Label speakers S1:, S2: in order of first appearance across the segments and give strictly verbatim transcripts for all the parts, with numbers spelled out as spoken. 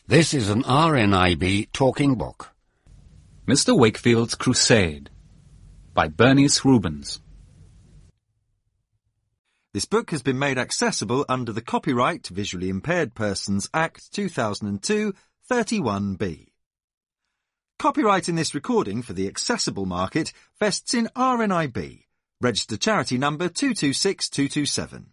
S1: This is an R N I B talking book.
S2: Mister Wakefield's Crusade by Bernice Rubens.
S3: This book has been made accessible under the Copyright Visually Impaired Persons Act two thousand two, thirty-one B. Copyright in this recording for the accessible market vests in R N I B, registered charity number two two six two two seven.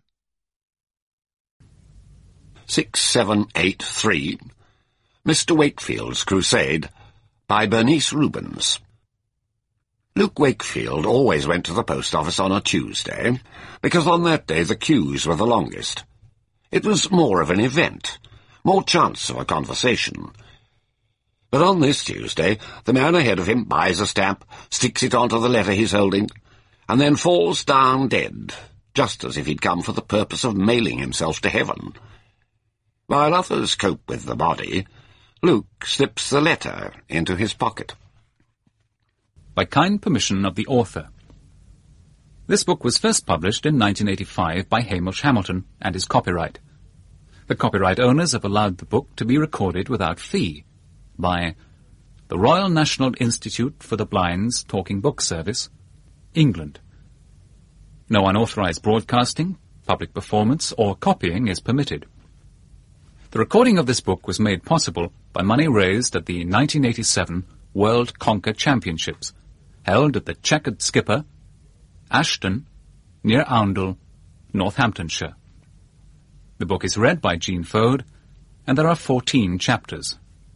S1: six seven eight three, Mister Wakefield's Crusade by Bernice Rubens. Luke Wakefield always went to the post office on a Tuesday, because on that day the queues were the longest. It was more of an event, more chance of a conversation. But on this Tuesday, the man ahead of him buys a stamp, sticks it onto the letter he's holding, and then falls down dead, just as if he'd come for the purpose of mailing himself to heaven. While others cope with the body, Luke slips the letter into his pocket.
S2: By kind permission of the author. This book was first published in nineteen eighty-five by Hamish Hamilton and is copyright. The copyright owners have allowed the book to be recorded without fee by the Royal National Institute for the Blind's Talking Book Service, England. No unauthorized broadcasting, public performance, or copying is permitted. The recording of this book was made possible by money raised at the nineteen eighty-seven World Conker Championships, held at the Checkered Skipper, Ashton, near Oundle, Northamptonshire. The book is read by Jean Fode, and there are fourteen chapters.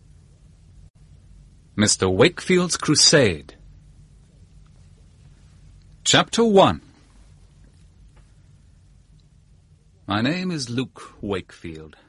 S2: Mister Wakefield's Crusade. Chapter one. My name is Luke Wakefield.